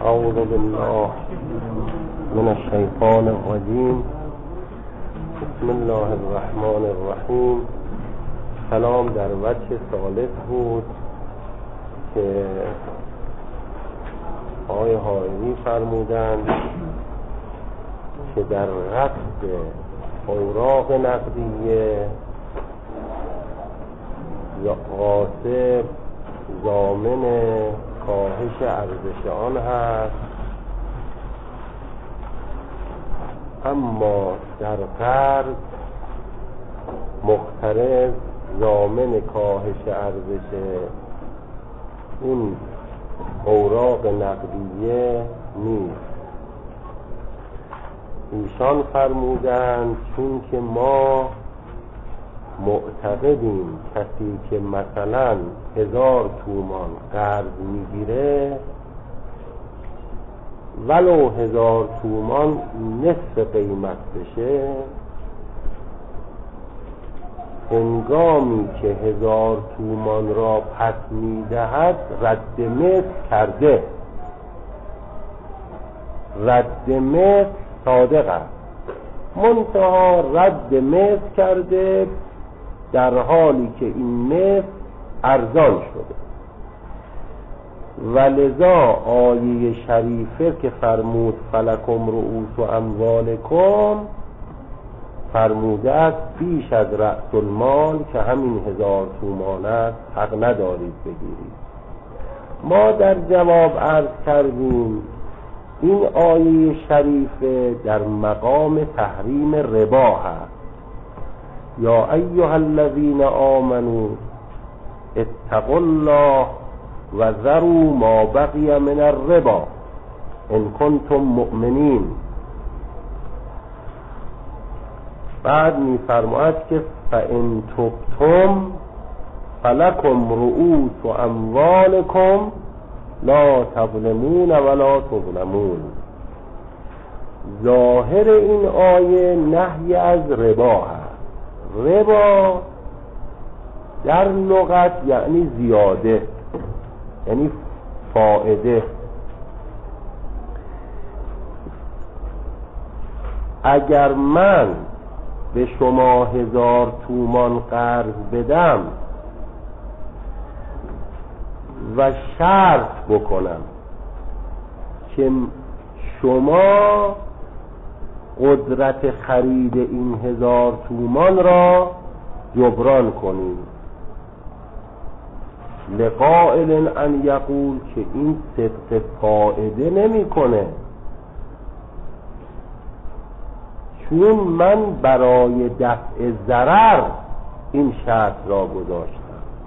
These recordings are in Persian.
اعوذ بالله من الشیطان الرجیم. بسم الله الرحمن الرحیم. کلام در وجه ثالث بود که آقای حائری فرمودند که در قصد اوراق نقدیه غاصب ضامن کاهش ارزش آن هست، اما در قرض مقترض ضامن کاهش ارزش این اوراق نقدیه نیست. ایشان فرمودند چون که ما معتقدیم کسی که مثلا 1000 تومان قرض میگیره ولو 1000 تومان نصف قیمت بشه، هنگامی که 1000 تومان را پس میدهد رد مثل کرده. رد مثل صادق است، منتها رد مثل کرده در حالی که این مثل ارزان شده. ولذا آیه شریفه که فرمود فلکم رؤوس اموالکم فرموده است بیش از رأس المال که همین 1000 تومان است حق ندارید بگیرید. ما در جواب عرض کردیم این آیه شریفه در مقام تحریم ربا هست. یا ایها الذین آمنوا اتقوا الله و ذروا ما بقی من الربا ان کنتم مؤمنین. بعد می‌فرماید که فان تبتم فلکم رؤوس اموالکم لا تظلمون ولا تظلمون. ظاهر این آیه نهی از ربا هست. ربا در لغت یعنی زیاده، یعنی فائده. اگر من به شما 1000 تومان قرض بدم و شرط بکنم که شما قدرت خرید این 1000 تومان را جبران کنید، لقائل ان یقول که این صدق فائده نمی کنه، چون من برای دفع ضرر این شرط را گذاشتم.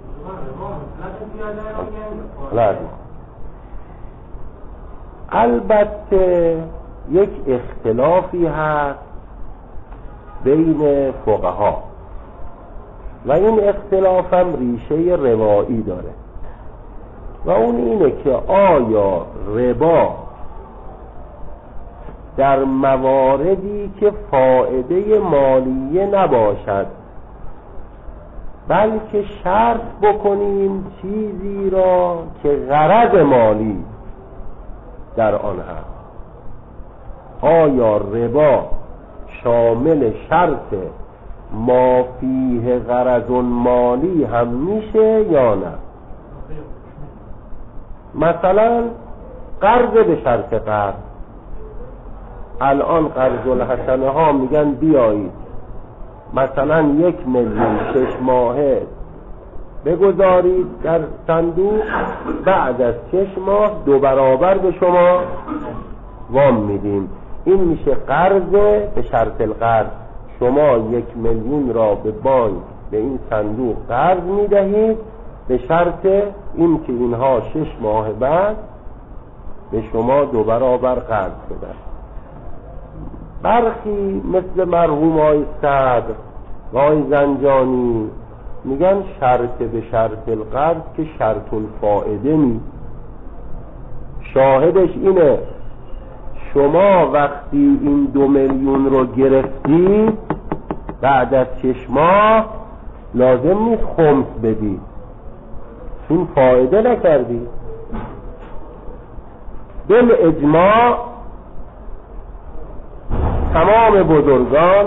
البته یک اختلافی هست بین فقها و این اختلاف هم ریشه روایی داره و اون اینه که آیا ربا در مواردی که فائده مالیه نباشد بلکه شرط بکنیم چیزی را که غرض مالی در آن هست، آیا ربا شامل شرط ما فیه غرض مالی هم میشه یا نه؟ مثلا قرض به شرط قرض، الان قرض الحسنه ها میگن بیایید مثلا 1,000,000 6 ماهه بگذارید در صندوق، بعد از 6 ماه 2 برابر به شما وام میدیم. این میشه قرض به شرط القرض. شما 1,000,000 را به بانک به این صندوق قرض میدهید به شرط این که اینها 6 ماه بعد به شما 2 برابر قرض بدن. برخی مثل مرحوم آقای صدر و آقای زنجانی میگن شرط به شرط القرض که شرط الفائده نیست. شاهدش اینه شما وقتی این 2 میلیون رو گرفتی بعد از 6 ماه لازم نیست خمس بدی، چون فایده نکردی. بالاجماع تمام بزرگان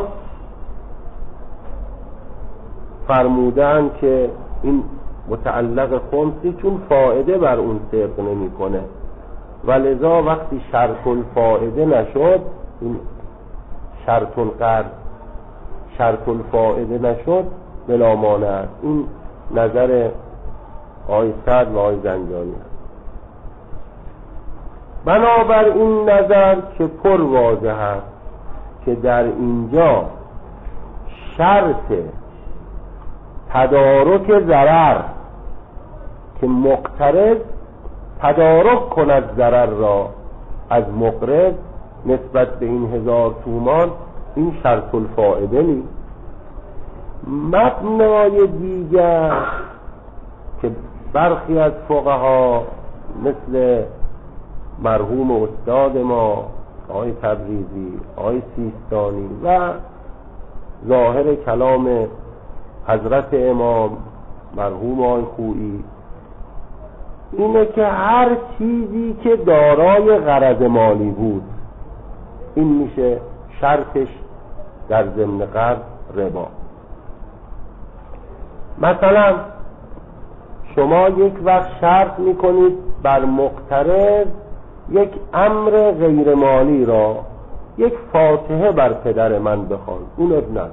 فرمودن که این متعلق خمسی چون فائده بر اون صدق نمی کنه و لذا وقتی شرط الفائده نشد، این شرط الفائده نشد بلا مانع. این نظر آقای سعد و آقای زنجانی است. بنابر این نظر که پر واضح است که در اینجا شرط تدارک ضرر که مقترض تدارک کند ضرر را از مقرض نسبت به این 1000 تومان، این شرط الفائده نیست. مبنای دیگر که برخی از فقها مثل مرحوم استاد ما آقای تبریزی، آقای سیستانی و ظاهر کلام حضرت امام مرحوم آقای خویی اینه که هر چیزی که دارای غرض مالی بود این میشه شرطش در ضمن قرض ربا. مثلا شما یک وقت شرط میکنید بر مقترض یک امر غیر مالی را، یک فاتحه بر پدر من بخوان، اون ابن.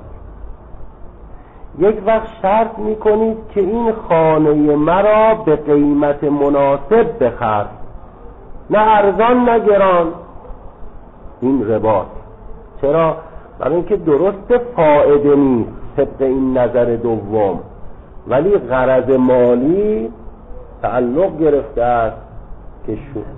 یک وقت شرط میکنید که این خانه مرا به قیمت مناسب بخر، نه ارزان نه گران، این رباست. چرا؟ برای اینکه درست فائده نیست طبق این نظر دوم، ولی غرض مالی تعلق گرفته است که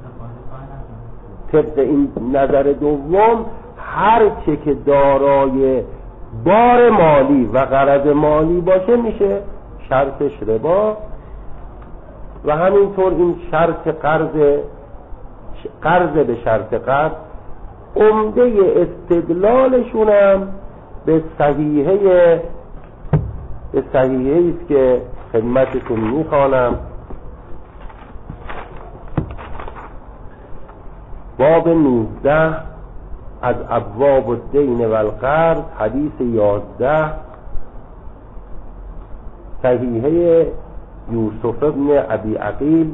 طبق این نظر دوم هر چه که دارای بار مالی و غرض مالی باشه میشه شرطش ربا. و همینطور این شرط قرض به شرط قرض عمده استدلالشونم به صحیحه است که خدمتتون میخوانم. باب 19 از ابواب الدین و القرض، حدیث 11، صحیحه یوسف ابن ابی عقیل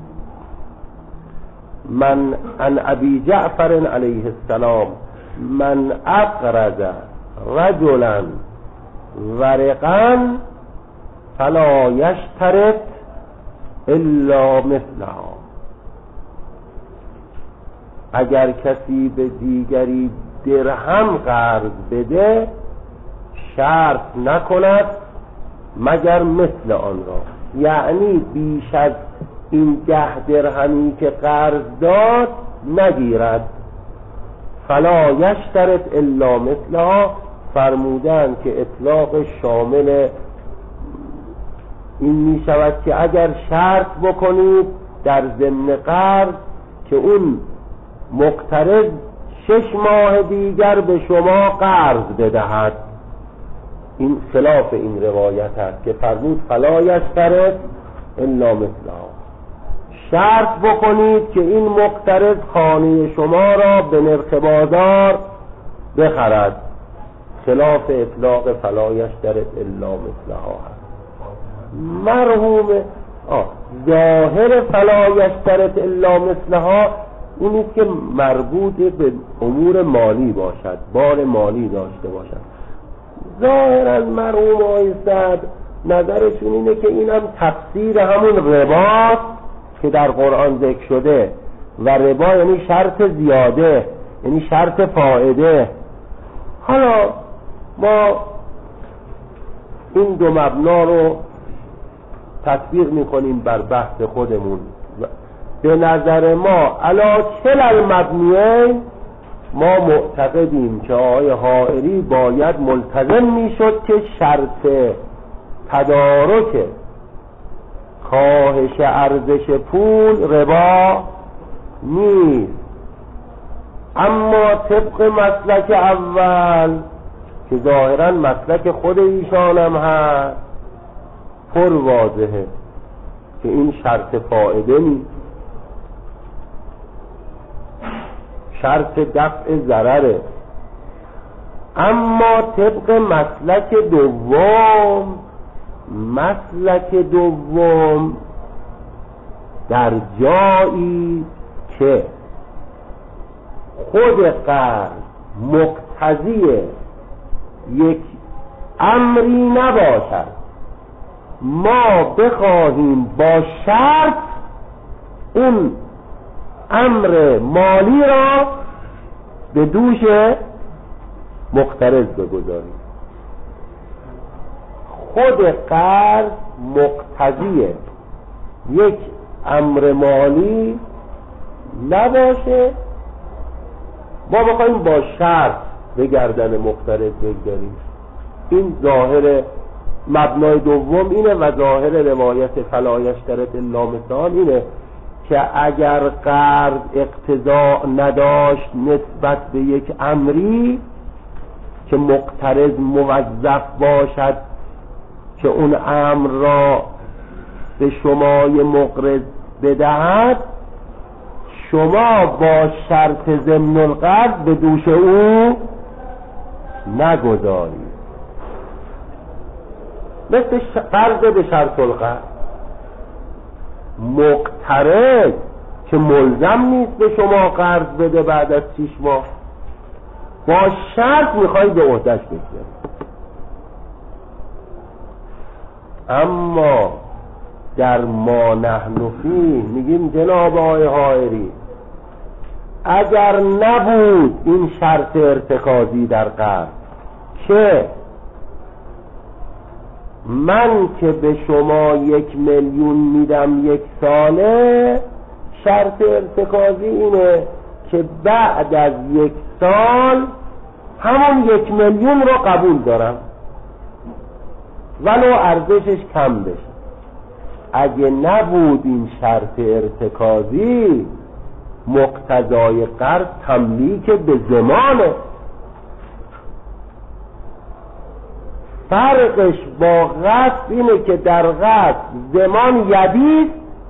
من عن ابی جعفر علیه السلام من اقرض رجلا ورقا فلا یشترط الا مثلها. اگر کسی به دیگری درهم قرض بده شرط نکند مگر مثل آن را، یعنی بیش از این 10 درهمی که قرض داد نگیرد. فلا یشترط الا مثلها فرمودن که اطلاق شامل این می شود که اگر شرط بکنید در ضمن قرض که اون مقترض 6 ماه دیگر به شما قرض بدهد، این خلاف این روایت است که فرمود فلا یشترط الا مثلها. شرط بکنید که این مقترض خانه شما را به نرخ بازار بخرد، خلاف اطلاق فلا یشترط الا مثلها هست. مرحوم ظاهر فلا یشترط الا مثلها این نیست که مربوط به امور مالی باشد، بار مالی داشته باشد. ظاهرا مرحوم آقای سعد نظرشون اینه که اینم تفسیر همون رباست که در قرآن ذکر شده و ربا یعنی شرط زیاده، یعنی شرط فائده. حالا ما این دو مبنا رو تطبیق میکنیم بر بحث خودمون. به نظر ما علی کل المبنیین ما معتقدیم که آقای حائری باید ملتزم میشد که شرط تدارک کاهش ارزش پول ربا نیست، اما طبق مسلک اول که ظاهرا مسلک خود ایشان هم هست پر واضحه که این شرط فائده نیست. شرط دفع ضرره. اما طبق مسلک دوم در جایی که خود قرض مقتضی یک امری نباشد، ما بخواهیم با شرط اون امر مالی را به دوش مقترض بگذاریم. خود قرض مقتضی یک امر مالی نباشه، ما بخواهیم با شرط به گردن مقترض بگذاریم. این ظاهر مبنای دوم اینه و ظاهر روایت فلا یشترط الا مثال اینه که اگر قرض اقتضا نداشت نسبت به یک امری که مقترض موظف باشد که اون امر را به شمای مقرض بدهد، شما با شرط ضمن القرض به دوش او نگذارید. مثل قرض به شرط القرض، مقترض که ملزم نیست به شما قرض بده بعد از 6 ماه، با شرط میخواید به عهده‌اش بگذارید. اما در ما نحن فیه میگیم جناب آقای حائری اگر نبود این شرط ارتکازی در قرض که من که به شما 1 میلیون میدم 1 ساله، شرط ارتکازی اینه که بعد از 1 سال همون 1 میلیون رو قبول دارم ولو ارزشش کم بشه. اگه نبود این شرط ارتکازی، مقتضای قرض تملیک به زمانه. فرقش با غصب اینه که در غصب زمان یدید،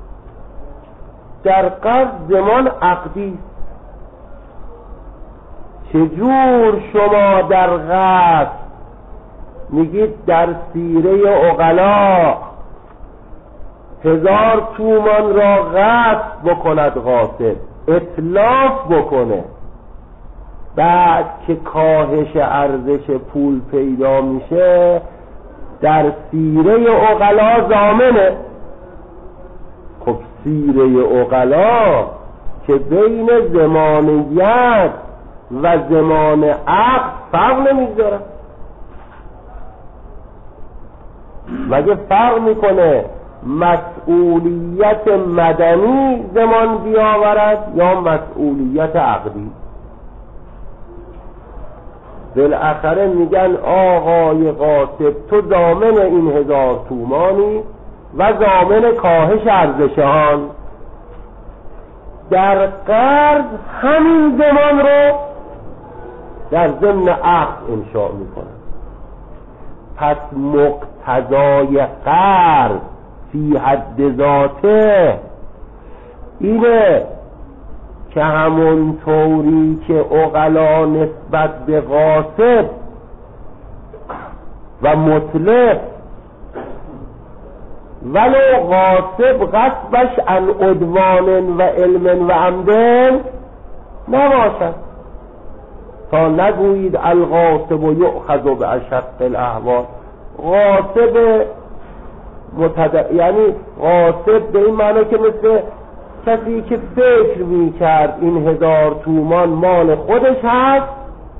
در قرض زمان عقدی. چجور شما در غصب میگید در سیره عقلا 1000 تومان را غصب بکند غاصب، اتلاف بکنه، بعد که کاهش ارزش پول پیدا میشه در سیره عقلا ضامنه. خب سیره عقلا که بین زمانیت و زمان عقد فرق نمیذاره. مگه فرق میکنه مسئولیت مدنی زمان بیاورد یا مسئولیت عقدی؟ بالاخره میگن آقای غاصب تو ضامن این 1000 تومانی و ضامن کاهش ارزش آن. در قرض همین زمان رو در ضمن عقد انشاء میکنه. پس مقتضای قرض فی حد ذاته اینه که همون طوری که عقلا نسبت به غاصب و مطلق، ولو غاصب غصبش عن عدوان و علم و عمدن نباشد، تا نگویید الغاصب و یؤخذ باشق الاحوال. غاصب یعنی غاصب به این معنی که مثل کسی که فکر میکرد این 1000 تومان مال خودش هست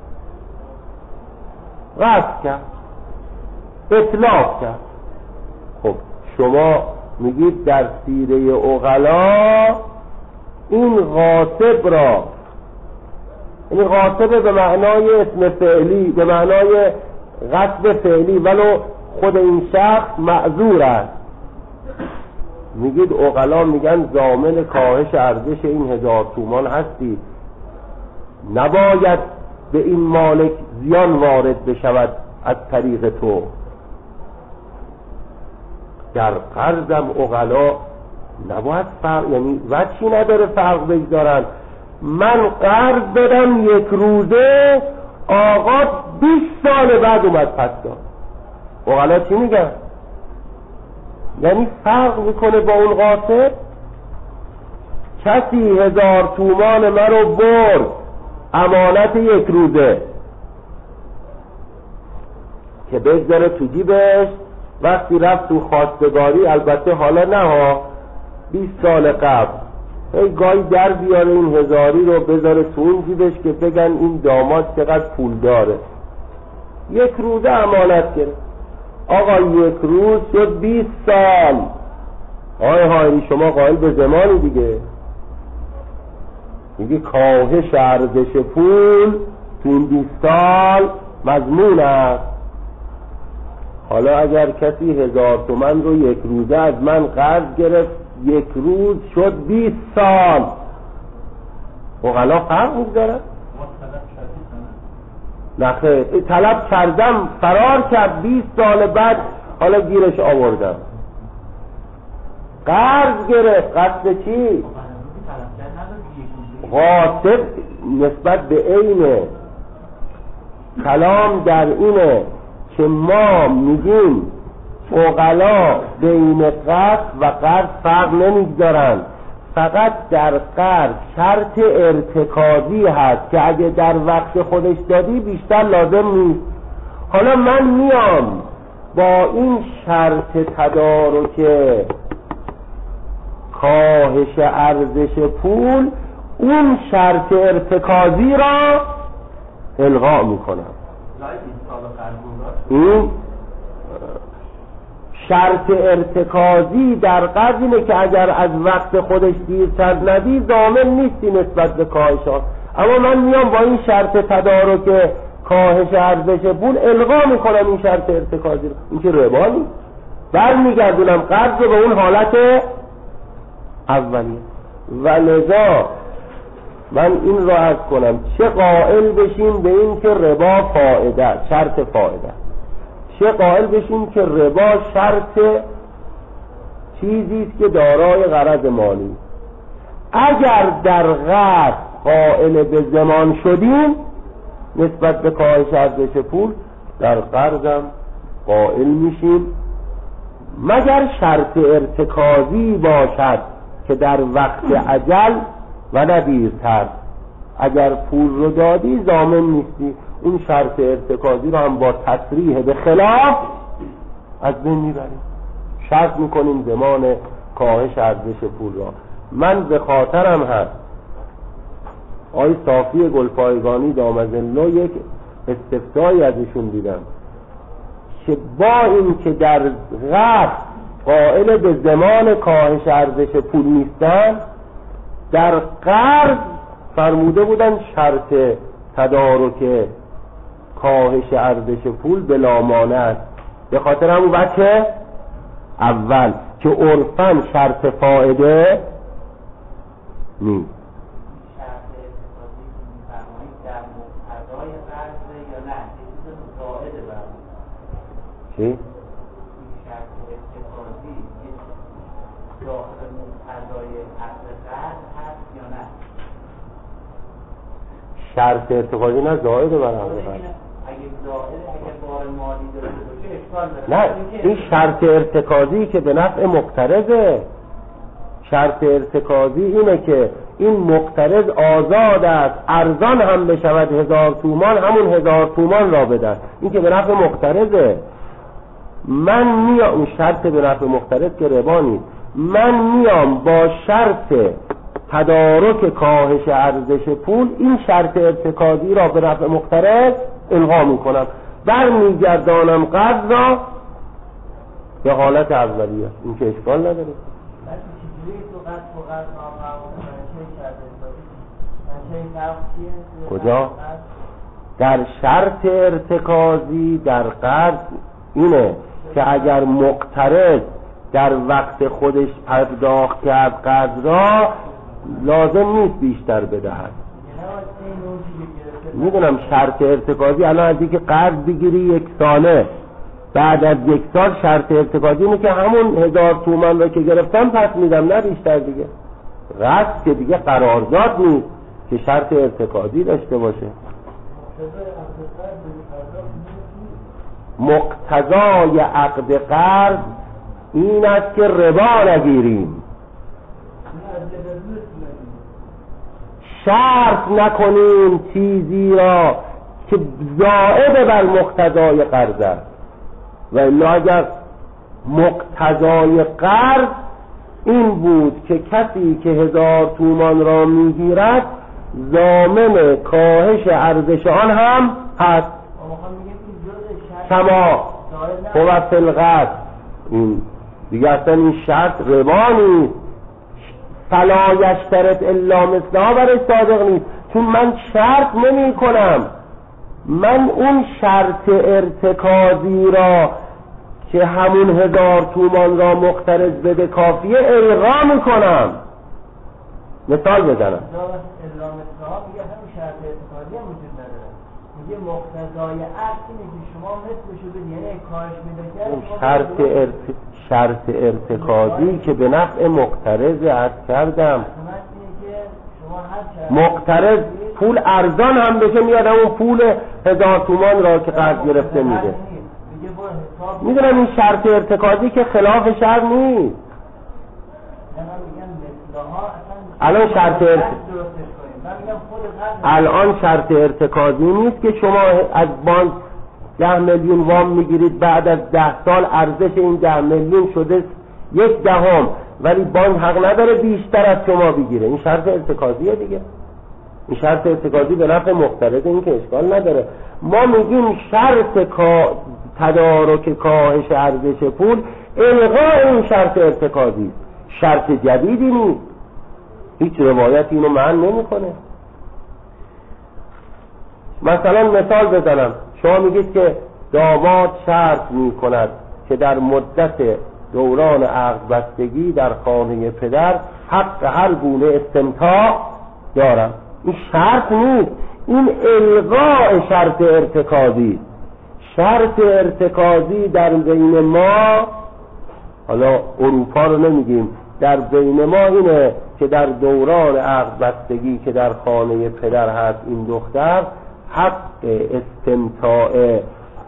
غصب کرد، اتلاف کرد. خب شما میگید در سیره عقلا این غاصب را، این غاصب به معنای اسم فعلی، به معنای غصب فعلی، ولو خود این شخص معذور است، میگید عقلا میگن ضامن کاهش ارزش این 1000 تومان هستی، نباید به این مالک زیان وارد بشود از طریق تو. در قرضم عقلا نباید فرق، یعنی وجهی نداره فرق بگذارن من قرض دادم 1 روزه، آقا 20 سال بعد اومد پس داد. عقلا چی میگن؟ یعنی فرق میکنه با اون قاصد. کسی 1000 تومان من رو برد امانت 1 روزه که بگذاره تو جیبش، وقتی رفت تو خواستگاری، البته حالا نه ها، 20 سال قبل ای گاهی در بیاره این 1000 رو بذاره تو اون جیبش که بگن این داماد چقدر پول داره. 1 روزه امانت گرفت، آقا 1 روز شد 20 سال. های شما قائل به زمانی دیگه. میگه کاهش ارزش پول تو این 20 سال مضمون است. حالا اگر کسی 1000 تومان رو 1 روزه از من قرض گرفت، 1 روز شد 20 سال، عقلا فرق می‌ذاره؟ نخیر، طلب کردم فرار کرد، 20 سال بعد حالا گیرش آوردم. قرض گرفت، قصد چی؟ قاصد نسبت به عینه. کلام در اینه که ما میگیم عقلا بین قرض و قرض فرق نمیگذارن، فقط در قرض شرط ارتکازی هست که اگه در وقت خودش دادی بیشتر لازم نیست. حالا من میام با این شرط تدارک کاهش ارزش پول اون شرط ارتکازی را الغا میکنم. این شرط ارتکازی در قرض اینه که اگر از وقت خودش دیرتر ندی ضامن نیستی نسبت به کاهشات، اما من میام با این شرط تدارک کاهش ارزش پول الغا میکنم این شرط ارتکازی رو. این که ربا نیست، برمیگردونم قرض رو به اون حالت اولیه. و لذا من این را عرض کنم، چه قائل بشیم به این که ربا فائده، شرط فائده، چه قائل بشیم که ربا شرط چیزی است که دارای غرض مالی. اگر در قرض قائل به زمان شدیم نسبت به کاهش ارزش پول، در قرضم قائل میشیم، مگر شرط ارتکازی باشد که در وقت عجل و ندیرتر. اگر پول رو دادی ضامن نیستی، اون شرط ارتکازی رو هم با تصریح به خلاف از بین میبریم، شرط میکنیم زمان کاهش ارزش پول را. من به خاطرم هست آقای صافی گلپایگانی دامزلو یک استفتایی ازشون دیدم که با این که در قرض قائل به زمان کاهش ارزش پول نیستن، در قرض فرموده بودن شرط تدارک کاهش ارزش پول بلا مانع است، به خاطر همون بچه اول که عرفاً شرط فائده نیست. چی؟ شرط ارتکازی داخل مقتضای اصل قرض هست یا نه؟ شرط ارتکازی نه، زائده بر حقیقت. اگه زائده، اگه بار مالی داره باشه اشکال داره. نه، این شرط ارتکازی که به نفع مقترضه. شرط ارتکازی اینه که این مقترض آزاد است، ارزان هم بشود 1000 تومان، همون 1000 تومان را بدهد، این که به نفع مقترضه. من میام، اون شرط به نفع مقترض که ربا نیست، من میام با شرط تدارک کاهش ارزش پول این شرط ارتکازی را به نفع مقترض الغا میکنم، برمیگردانم قرض را به حالت اولیه. این که اشکال نداره. کجا؟ در شرط ارتکازی در قرض اینه که اگر مقترض در وقت خودش پرداخت کرد قرض را، لازم نیست بیشتر بدهد. میدونم شرط ارتکازی الان از اینکه قرض بگیری 1 ساله، بعد از 1 سال شرط ارتکازی اینه که همون 1000 تومان رو که گرفتم پس میدم، نه بیشتر دیگه. قرض که دیگه قرارداد نیست، که شرط ارتکازی داشته باشه. مقتضای عقد قرض این است که ربا نگیریم، شرط نکنیم چیزی را که زائد بر مقتضای قرض است. و الا اگر مقتضای قرض این بود که کسی که 1000 تومان را میگیرد ضامن کاهش ارزش آن هم هست. کما هو فی القرض، این دیگه اصلا این شرط ربا نیست. فلا یشترط الا مثلها برای صادق نیست، چون من شرط نمی کنم، من اون شرط ارتکازی را که همون 1000 تومان را مقترض بده کافیه الغا می کنم. مثال بزنم. الا مثلها میگه همون شرط ارتکازی هم وجود نداره، میگه مقتضای عقد اینه که شما مثل شده یعنی کاهش میده که شرط ارتکازی که به نفع مقترض عرض کردم. مقترض پول ارزان هم بشه میاد اون پول 1000 تومان را که قرض گرفته میده. میدونم این شرط ارتکازی که خلاف شرط نیست. الان شرط ارتکازی نیست که شما از بانک 10 میلیون وام میگیرید، بعد از 10 سال ارزش این 10 میلیون شده 1/10، ولی بانک حق نداره بیشتر از شما بگیره. این شرط ارتکازیه دیگه. این شرط ارتکازی به نفع مقترض، این که اشکال نداره. ما میگیم شرط تدارک کاهش ارزش پول الغاء این شرط ارتکازی، شرط جدیدی نیست. هیچ روایتی اینو معنی نمیکنه. مثلا مثال بزنم، شما میگید که داماد شرط میکند که در مدت دوران عقد بستگی در خانه پدر حق هر گونه استمتاع دارم. این شرط نیست، این الغاء شرط ارتکازی. شرط ارتکازی در بین ما، حالا اروپا رو نمیگیم، در بین ما اینه که در دوران عقد بستگی که در خانه پدر هست این دختر حق استمتاع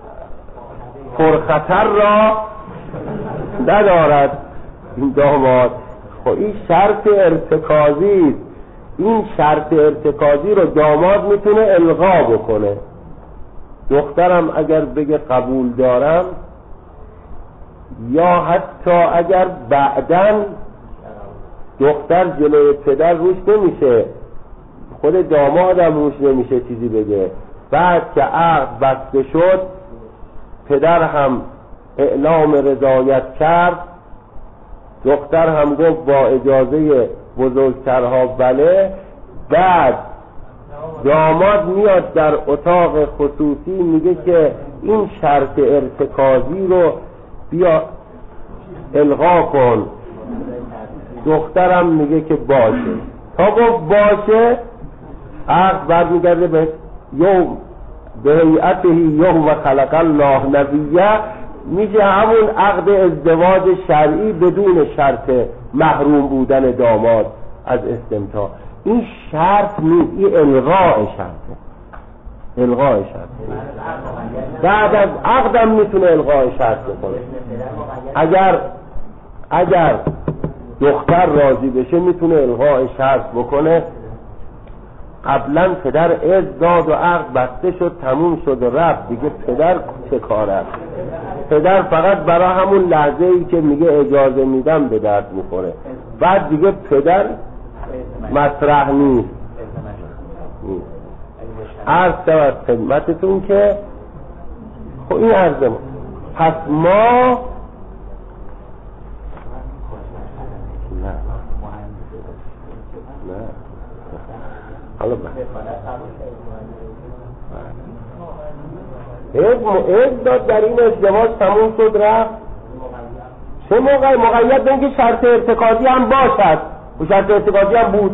پرخطر را ندارد این داماد. خب این شرط ارتکازی است. این شرط ارتکازی رو داماد میتونه الغا بکنه. دخترم اگر بگه قبول دارم، یا حتی اگر بعداً دختر جلوی پدر روش نمیشه، خود دامادم روش نمیشه چیزی بگه، بعد که عقد بسته شد پدر هم اعلام رضایت کرد، دختر هم گفت با اجازه بزرگترها بله، بعد داماد میاد در اتاق خصوصی میگه که این شرط ارتکازی رو بیا الغا کن. دخترم میگه که باشه. تا گفت باشه عقد برمیگرده به یوم به هیئته یوم خلق الله نبیه، میشه همون عقد ازدواج شرعی بدون شرط محروم بودن داماد از استمتاع. این شرط نیست، این الغاء شرطه. الغاء شرط بعد از عقدم میتونه الغاء شرط بکنه. اگر دختر راضی بشه میتونه الغاء شرط بکنه. قبلا پدر اذن داد و عقد بسته شد، تموم شد و رفت، دیگه پدر چه کار است؟ پدر فقط برای همون لحظه ای که میگه اجازه میدم به درد میخوره، بعد دیگه پدر مطرح نیست. عرض شود خدمتتون که خب این عرض ما، پس ما حالا اذن داد در این ازدواج، تموم شد رفت. چه موقع مقید به اینکه شرط ارتکازی هم باشد و شرط ارتکازی هم بود.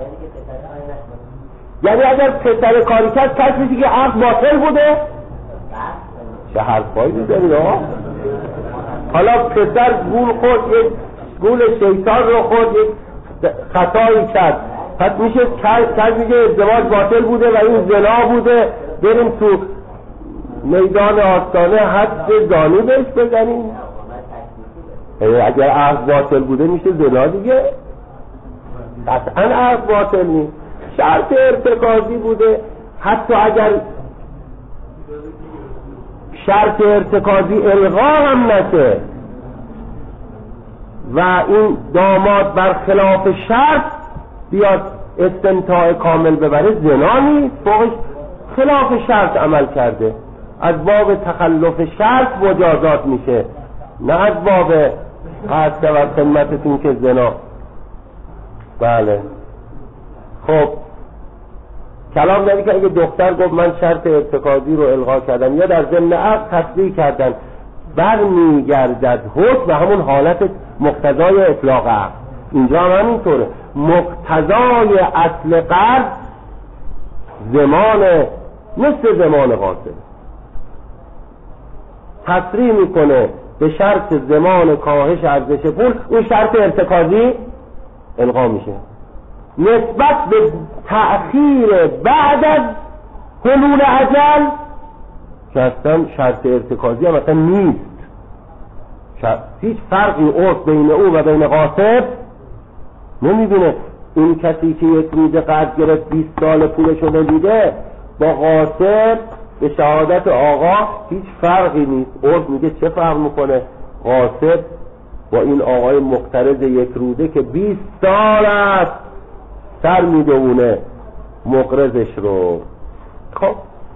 یعنی اگر پسر کاری کرد کسی که عقد باطل بوده، چه حرفایی داری ها؟ حالا پسر گول خورد، یک گول شیطان رو خورد، یک خطایی کرد، پس میشه کس میگه ازدواج باطل بوده و این زنا بوده، بریم تو میدان آستانه حد زانی بهش بزنیم. اگر عقد باطل بوده میشه زنا دیگه، قطعا عقد باطل نیست، شرط ارتکازی بوده. حتی اگر شرط ارتکازی الغا هم نشه و این داماد برخلاف شرط بیاد استمتاع کامل ببره، زنا نیست، فوقش خلاف شرط عمل کرده، از باب تخلف شرط مجازات میشه، نه از باب قصد و خدمتتون که زنا. بله خب کلام نبی که اگه دختر گفت من شرط ارتکازی رو الغا کردم یا در ضمن عقد تصریح کردن، برمیگردد حکم و همون حالت مقتضای اطلاق عقد. اینجا هم همینطوره، مقتضای اصل قرض زمان مثل زمان قاصد تصریح میکنه به شرط زمان کاهش ارزش پول، اون شرط ارتکازی الغا میشه. نسبت به تأخیر بعد از حلول اجل که اصلا شرط ارتکازی هم اصلا نیست، هیچ فرقی عرف بین او و بین قاصد نمیبینه. این کسی که یک روزه قرض گرفت 20 سال پولشو ندیده، با قاصد به شهادت آقا هیچ فرقی نیست. عرف میگه چه فرق میکنه قاصد با این آقای مقترض یک روزه که 20 سال است سر میدونه مقرضش رو. خب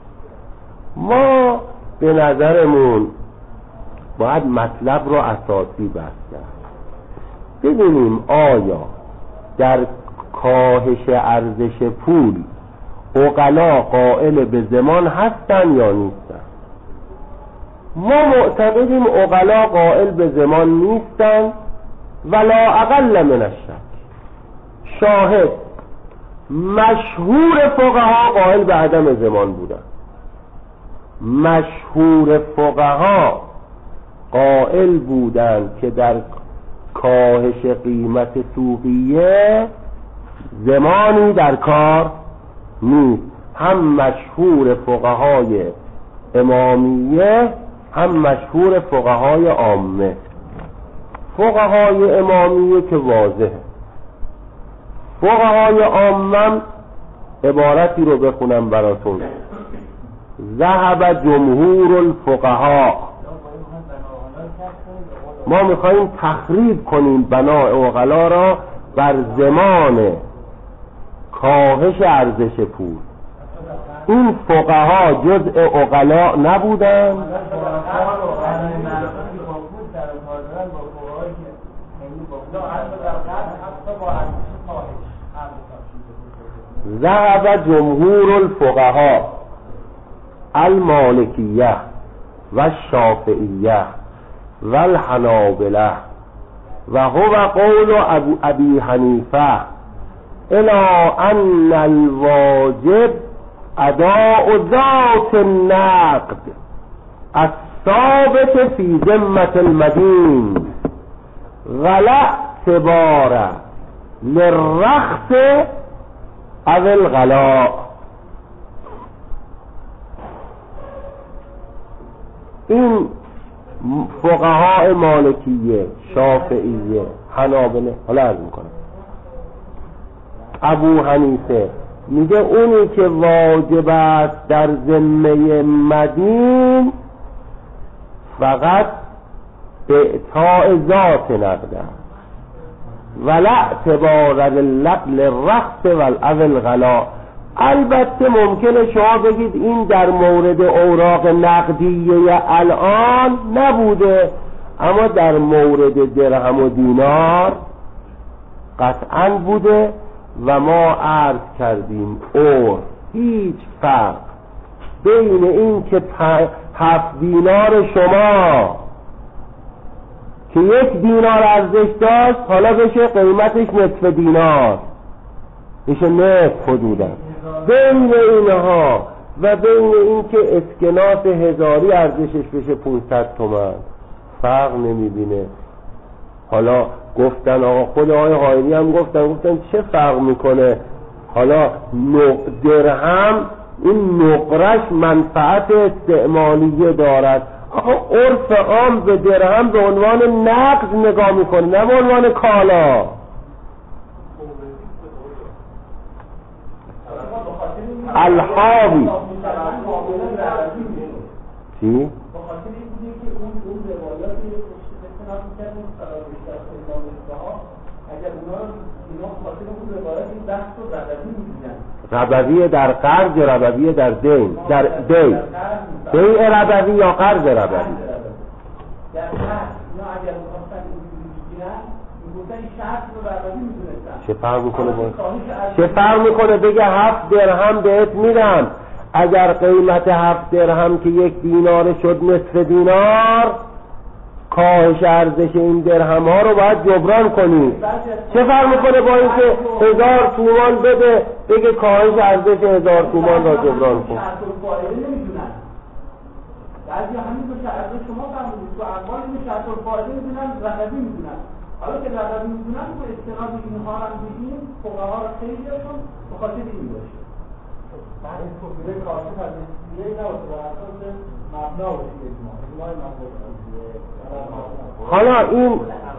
ما به نظرمون باید مطلب رو اساسی بحث کرد، ببینیم آیا در کاهش ارزش پول عقلا قائل به زمان هستن یا نیستن. ما معتقدیم عقلا قائل به زمان نیستن ولا اقل من الشک. شاهد مشهور فقها قائل به عدم زمان بودن، مشهور فقها قائل بودن که در کاهش قیمت سوقیه زمانی در کار نیست. هم مشهور فقهای امامیه هم مشهور فقهای عامه. فقهای امامیه که واضحه، فقهای عامه عبارتی رو بخونم براتون. ذهب جمهور الفقها، ما میخواییم تخریب کنیم بناء عقلا را بر زمان کاهش ارزش پول. این فقها جزء عقلا نبودن؟ ذهب جمهور الفقها المالکیه و الشافعیه و الحنابله و هو قول ابی حنیفه الى ان الواجب اداء ذات النقد الثابت فی ذمة المدین ولا اعتبار للرخص او الغلاء. این فقهای مالکیه، شافعیه، حنابله، حالا عرض میکنم ابو حنیفه میگه اونی که واجب است در ذمه مدین فقط اعطاء ذات نقد ولا اعتبار للرخص او الغلاء. البته ممکنه شما بگید این در مورد اوراق نقدیه الان نبوده، اما در مورد درهم و دینار قطعاً بوده و ما عرض کردیم هیچ فرق بین این که 7 دینار شما که 1 دینار ارزش داشت حالا بشه قیمتش نصف دینار، بشه نصف حدوداً، بین اینها و بین این که اسکناس هزاری ارزشش بشه 500 تومان فرق نمیبینه. حالا گفتن آقا خود آقای حایری هم گفتن چه فرق میکنه حالا درهم این نقرش منفعت استعمالیه دارد. آخه عرف عام به درهم به عنوان نقد نگاه میکنه، نه به عنوان کالا. الحاوی چی؟ ربوی در قرض یا ربوی در دین؟ در دین. بیع ربوی یا قرض ربوی؟ در قرض اینا اگر می‌خواستن بگیرن میگفتن این شرط رو ربوی می‌دونستن. چه فرق میکنه چه فرق میکنه بگه 7 درهم بهت میدم، اگر قیمت 7 درهم که 1 دینار شد نصف دینار، کاهش ارزش این درهم ها رو باید جبران کنی. چه فرق میکنه با اینکه 1000 تومان بده بگه کاهش ارزش 1000 تومان را جبران کن؟ بعضی همین به شرط شما فرمودید تو اقوال این شرط الفائده میدونن، ربوی میدونن. حالا که ربوی میدونن به استناد اینها هم بگیم فقها را خیلیشون به خاطر این باشه. بعد این فقیره کاشف از دیگه نباشه بر اساس مبنا باشه اجماع حالا این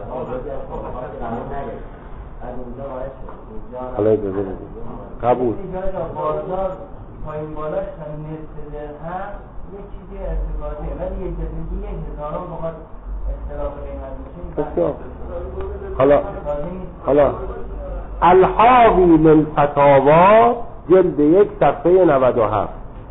حالا اجازه بدید قبول بازار پایین بالاش هم نصف درهم یه چیزی ارتباطیه، ولی یک دفعه 1000 بخواد اختلاف قیمت بشه. حالا الحاوی للفتاوا جلد 1 صفحه 97،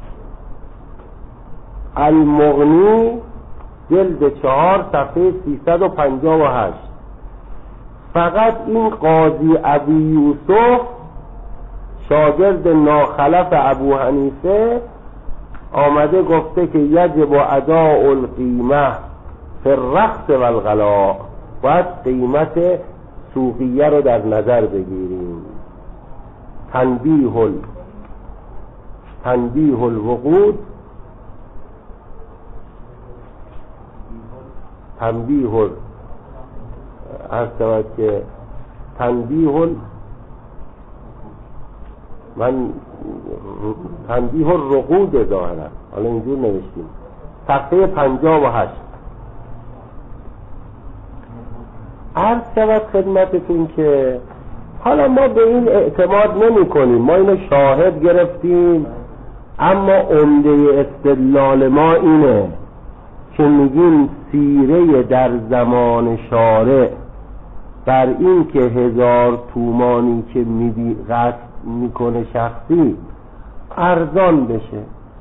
المغنی جلد 4 صفحه 358. فقط این قاضی ابو یوسف شاگرد ناخلف ابو حنیفه آمده گفته که یجب اداء القیمه فی الرخص والغلاء، باید قیمت سوقیه رو در نظر بگیریم. تنبیه الوقود، تنبیه الرقود ظاهرا، حالا اینجور نوشتیم صفحه 58. عرض شود خدمتتون که حالا ما به این اعتماد نمی کنیم، ما اینو شاهد گرفتیم، اما عمده استدلال ما اینه که میگیم سیره در زمان شارع بر این که 1000 تومانی که قصد میکنه شخصی ارزان بشه.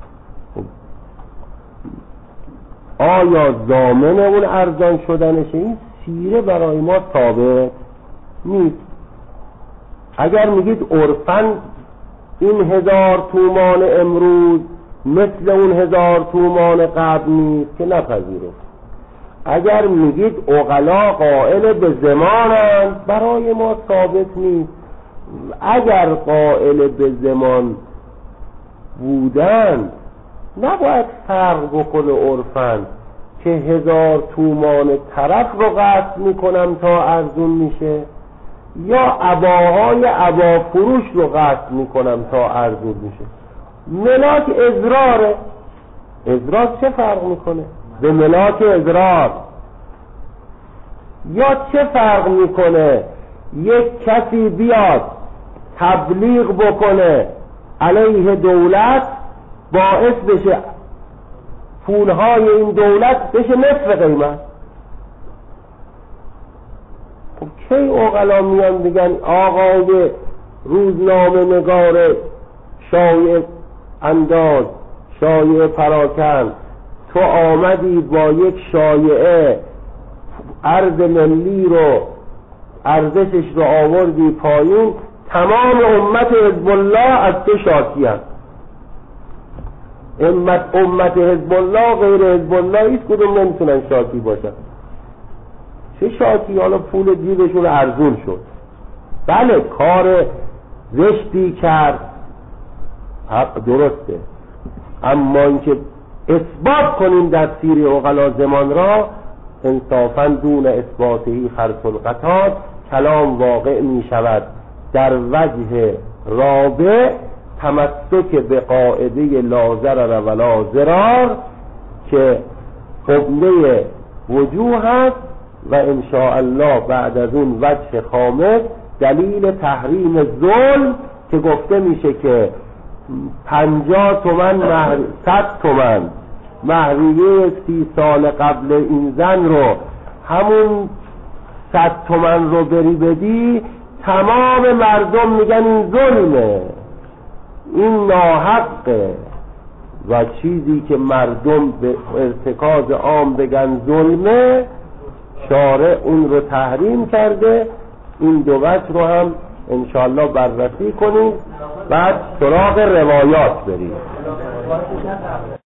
آیا ضامن اون ارزان شدنشه؟ این سیره برای ما ثابت نیست. اگر میگید عرفاً این 1000 تومان امروز مثل اون 1000 تومان قبل نیست که نپذیرفت. اگر میگید عقلا قائل به زمانند برای ما ثابت نیست. اگر قائل به زمان بودند نباید فرق بکنه عرفاً که 1000 تومان طرف رو قصد میکنم تا ارزون میشه یا عباهای عبا فروش رو قصد میکنم تا ارزون میشه. ملاک ازراره. ازرار چه فرق میکنه به ملاک ازرار؟ یا چه فرق میکنه یک کسی بیاد تبلیغ بکنه علیه دولت باعث بشه پولهای این دولت بشه نصف قیمت؟ خب کی عقلا میان میگن آقای روزنامه نگار شایع انداز، شایعه پراکن، تو آمدی با یک شایعه ارز ملی رو ارزشش رو آوردی پایین، تمام امت حزب الله از تو شاکی هست. امت حزب الله غیر حزب الله هیچ کدوم نمیتونن شاکی باشن. چه شاکی؟ حالا پول جیبشون ارزون شد، بله کار زشتی کرد، حق درسته، اما اینکه اثبات کنیم در سیر عقلا زمان را انصافاً دون اثباتهی خرس القطار کلام واقع می شود در وجه رابع تمسک به قاعده لا ضرر ولا ضرار که قبله وجوه هست و انشاءالله بعد از اون وجه خامس دلیل تحریم ظلم که گفته میشه که 50 تومن 100 تومن مهریه 30 سال قبل این زن رو همون 100 تومن رو بری بدی، تمام مردم میگن این ظلمه، این ناحقه. و چیزی که مردم به ارتکاز عام بگن ظلمه، شارع اون رو تحریم کرده. این دو وجه رو هم انشاءالله بررسی کنیم، بعد سراغ روایات بریم.